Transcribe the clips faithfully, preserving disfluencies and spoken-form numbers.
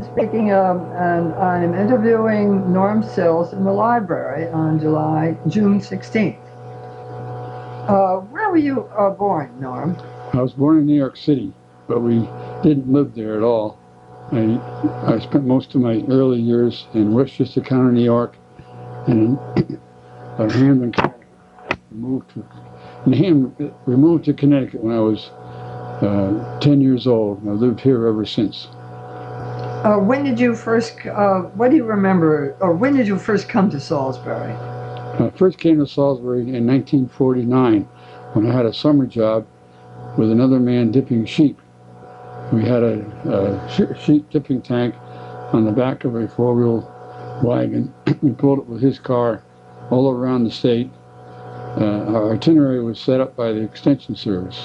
Speaking of, and I'm interviewing Norm Sills in the library on July, June sixteenth. Uh, where were you uh, born, Norm? I was born in New York City, but we didn't live there at all. I, I spent most of my early years in Westchester County, New York, and in uh, Hamden, Connecticut. We moved to, in Ham, we moved to Connecticut when I was uh, ten years old, and I've lived here ever since. Uh, when did you first, uh, what do you remember, or when did you first come to Salisbury? I first came to Salisbury in nineteen forty-nine when I had a summer job with another man dipping sheep. We had a, a sheep dipping tank on the back of a four-wheel wagon. We pulled it with his car all around the state. Uh, our itinerary was set up by the Extension Service.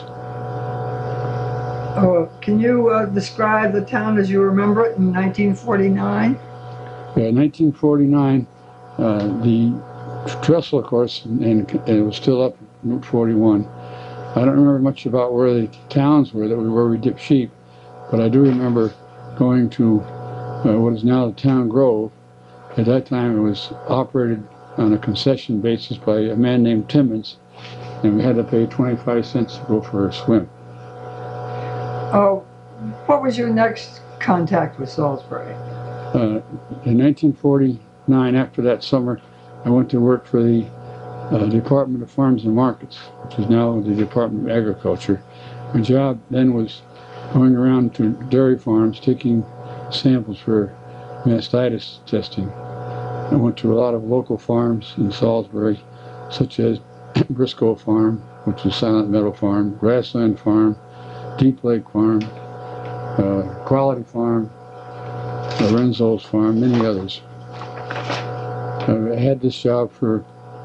Oh, can you uh, describe the town as you remember it in nineteen forty-nine? Yeah, nineteen forty-nine, uh, the trestle, of course, and, and it was still up Route forty-one. I don't remember much about where the towns were that we where we dipped sheep, but I do remember going to uh, what is now the Town Grove. At that time, it was operated on a concession basis by a man named Timmons, and we had to pay twenty-five cents to go for a swim. Oh, what was your next contact with Salisbury? Uh, in nineteen forty-nine, after that summer, I went to work for the uh, Department of Farms and Markets, which is now the Department of Agriculture. My job then was going around to dairy farms taking samples for mastitis testing. I went to a lot of local farms in Salisbury, such as Briscoe Farm, which is Silent Meadow Farm, Grassland Farm, Deep Lake Farm, uh, Quality Farm, Lorenzo's Farm, many others. Uh, I had this job for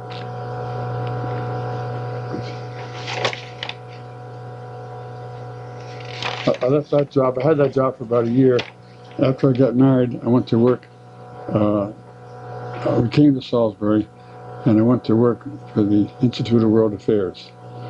I left that job. I had that job for about a year. After I got married, I went to work. Uh, we came to Salisbury, and I went to work for the Institute of World Affairs.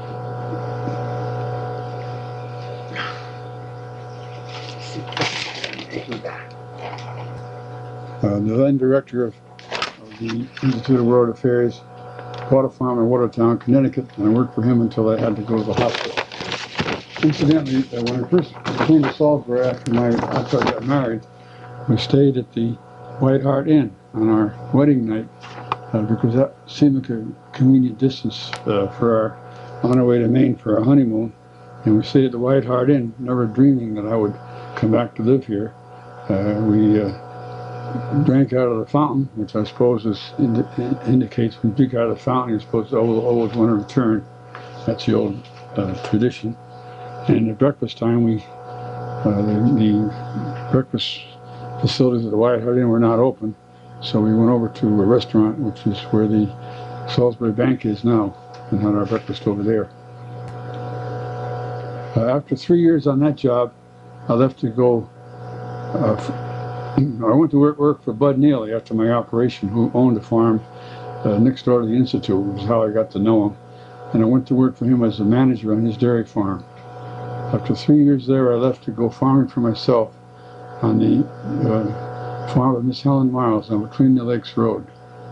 Uh, the then director of, of the Institute of World Affairs bought a farm in Watertown, Connecticut, and I worked for him until I had to go to the hospital. Incidentally, uh, when I first came to Salisbury after my after I got married, we stayed at the White Hart Inn on our wedding night uh, because that seemed like a convenient distance uh, for our on our way to Maine for our honeymoon. And we stayed at the White Hart Inn, never dreaming that I would come back to live here. Uh, we uh, drank out of the fountain, which I suppose is indi indicates when you drink out of the fountain, you're supposed to always, always want to return. That's the old uh, tradition. And at breakfast time, we uh, the, the breakfast facilities at the White Hart Inn were not open, so we went over to a restaurant, which is where the Salisbury Bank is now, and had our breakfast over there. Uh, after three years on that job, I left to go. Uh, I went to work, work for Bud Neely after my operation, who owned a farm uh, next door to the Institute, which is how I got to know him. And I went to work for him as a manager on his dairy farm. After three years there, I left to go farming for myself on the uh, farm of Miss Helen Miles on Between the Lakes Road.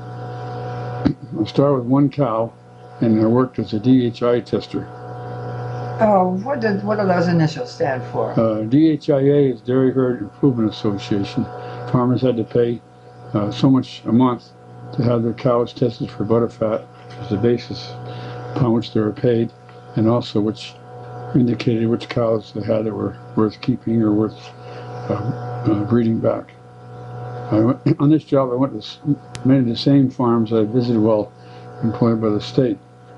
I started with one cow, and I worked as a D H I tester. Oh, what did what do those initials stand for? Uh, D H I A is Dairy Herd Improvement Association. Farmers had to pay uh, so much a month to have their cows tested for butterfat, which was the basis upon which they were paid, and also which indicated which cows they had that were worth keeping or worth uh, uh, breeding back. I went, on this job, I went to many of the same farms I visited while employed by the state.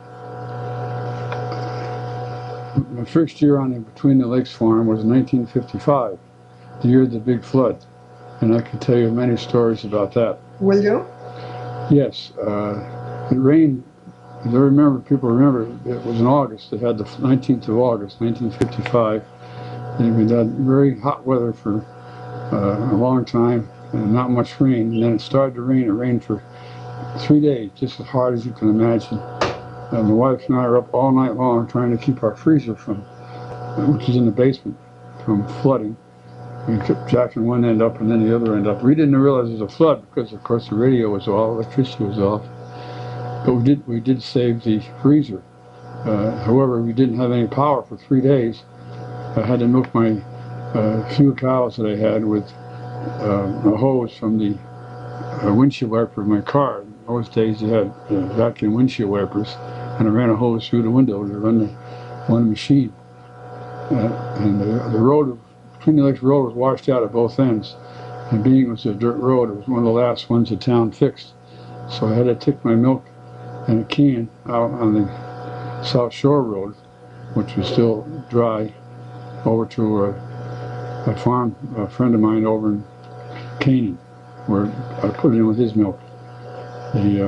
My first year on the Between the Lakes farm was nineteen fifty-five, the year of the big flood, and I can tell you many stories about that. Will you? Yes, uh, it rained. As I remember, people remember, it was in August. It had the nineteenth of August, nineteen fifty-five, and we had very hot weather for uh, a long time, and not much rain. And then it started to rain. It rained for three days, just as hard as you can imagine. And my wife and I were up all night long trying to keep our freezer from, which is in the basement, from flooding. we kept jacking one end up and then the other end up. We didn't realize it was a flood because, of course, the radio was off, electricity was off. But we did we did save the freezer. Uh, however, we didn't have any power for three days. I had to milk my uh, few cows that I had with uh, a hose from the uh, windshield wiper of my car. In those days, you had uh, vacuum windshield wipers, and I ran a hose through the window to run the one machine. Uh, and the, the road, Twin Lakes Road, was washed out at both ends. And being it was a dirt road, it was one of the last ones the town fixed. So I had to take my milk in a can out on the South Shore Road, which was still dry, over to a, a farm, a friend of mine over in Canaan, where I put it in with his milk. The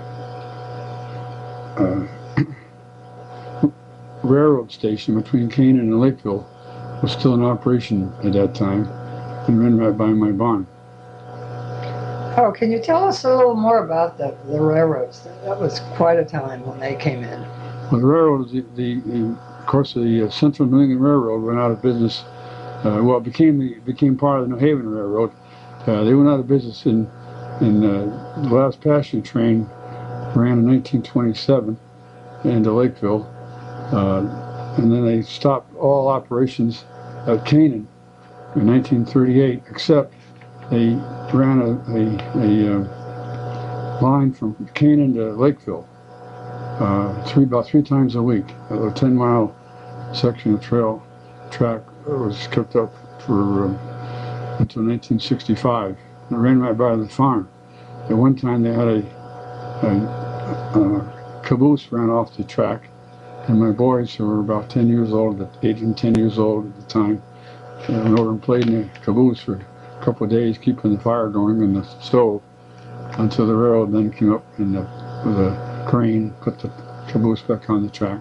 uh, uh, railroad station between Canaan and Lakeville was still in operation at that time, and ran right by my barn. Oh, can you tell us a little more about the, the railroads? That was quite a time when they came in. Well, the railroad, the, the, the of course, the uh, Central New England Railroad went out of business. Uh, well, it became the became part of the New Haven Railroad. Uh, they went out of business in in uh, the last passenger train ran in nineteen twenty-seven into Lakeville, uh, and then they stopped all operations at Canaan in nineteen thirty-eight, except they ran a, a, a uh, line from Canaan to Lakeville uh, three about three times a week. A ten mile section of trail track was kept up for uh, until nineteen sixty-five. And it ran right by the farm. At one time they had a, a, a caboose ran off the track, and my boys, who were about ten years old, eight and ten years old at the time, uh, went over and played in the caboose for a couple of days, keeping the fire going in the stove, until the railroad then came up and the, with a crane put the caboose back on the track.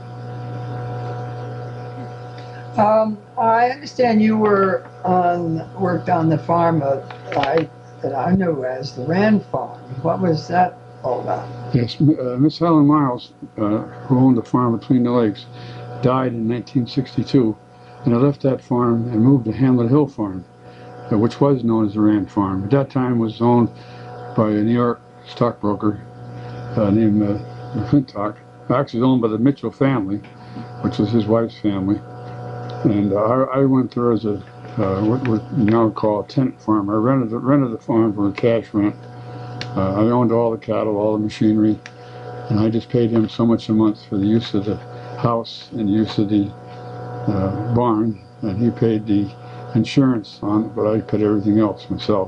Um, I understand you were on worked on the farm of, I, that I knew as the Rand Farm. What was that all about? Yes, uh, Miss Helen Miles, uh, who owned the farm between the lakes, died in nineteen sixty-two, and I left that farm and moved to Hamlet Hill Farm, uh, which was known as the Rand Farm. At that time, it was owned by a New York stockbroker uh, named uh, McClintock. Actually, it was owned by the Mitchell family, which was his wife's family. And uh, I, I went there as a uh, what we now call a tenant farm. I rented the, rented the farm for a cash rent. Uh, I owned all the cattle, all the machinery, and I just paid him so much a month for the use of the house and the use of the uh, barn, and he paid the insurance on it, but I paid everything else myself.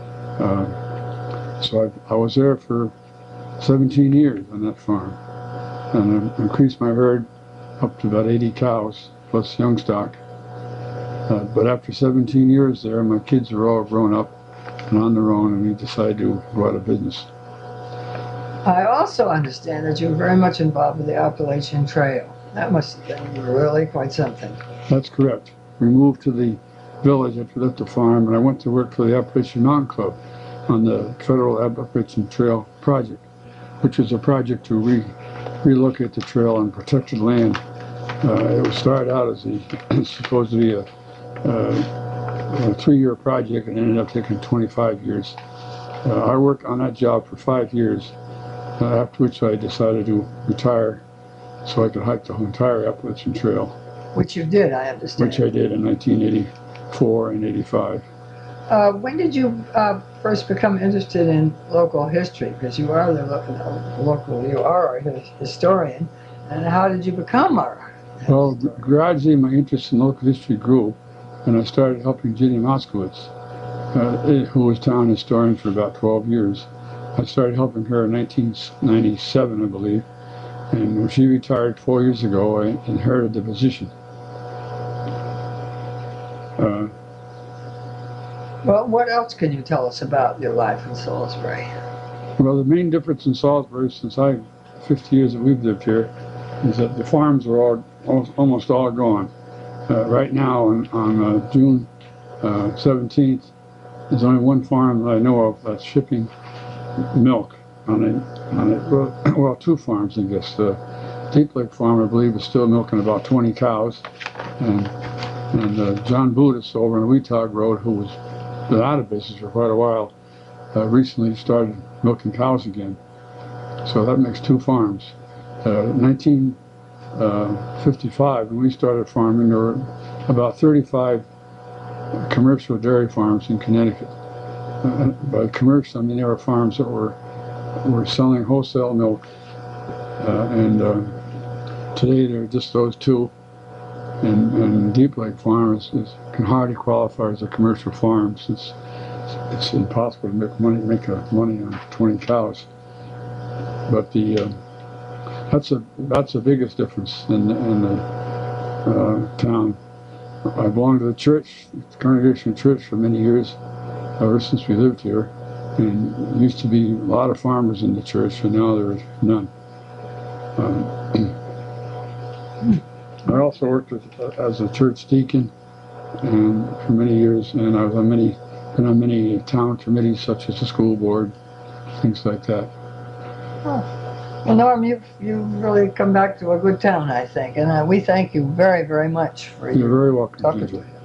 Uh, so I, I was there for seventeen years on that farm, and I increased my herd up to about eighty cows plus young stock. Uh, but after seventeen years there, my kids were all grown up and on their own, and we decided to go out of business. I also understand that you were very much involved with the Appalachian Trail. That must have been really quite something. That's correct. We moved to the village after we left the farm, and I went to work for the Appalachian Mountain Club on the Federal Appalachian Trail project, which was a project to re relocate the trail on protected land. Uh, it was started out as a, supposed to be a, uh, a three-year project, and ended up taking twenty-five years. Uh, I worked on that job for five years, uh, after which I decided to retire so I could hike the entire Appalachian Trail. Which you did, I understand. Which I did in nineteen eighty-four and eighty-five. Uh, when did you uh, first become interested in local history? Because you are the local, local, you are a his- historian. And how did you become our? Well, gradually my interest in local history grew, and I started helping Jenny Moskowitz, uh, who was town historian for about twelve years. I started helping her in nineteen ninety-seven, I believe, and when she retired four years ago, I inherited the position. Uh, Well, what else can you tell us about your life in Salisbury? well, the main difference in Salisbury since I, fifty years that we've lived here, is that the farms are all almost, almost all gone. Uh, right now, on, on uh, June uh, seventeenth, there's only one farm that I know of that's shipping milk on it. On it. Well, well, two farms, I guess. The Deep Lake Farm, I believe, is still milking about twenty cows, and And uh, John Budis over on Weetog Road, who was been out of business for quite a while, uh, recently started milking cows again. So that makes two farms. Uh, nineteen fifty-five, when we started farming, there were about thirty-five commercial dairy farms in Connecticut. Uh, by commercial, I mean there were farms that were were selling wholesale milk, uh, and uh, today there are just those two. And, and Deep Lake Farm is, is, can hardly qualify as a commercial farm. It's, it's impossible to make money make a money on twenty cows. But the uh, that's a that's the biggest difference in, in the uh, town. I belonged to the church, the Congregational Church, for many years, ever since we lived here. And there used to be a lot of farmers in the church, and now there is none. Um, I also worked with, uh, as a church deacon, and for many years, and I was on many, been on many town committees, such as the school board, things like that. Oh. Well, Norm, you've, you've really come back to a good town, I think, and uh, we thank you very, very much for You're your very welcome. talking Ginger. to us.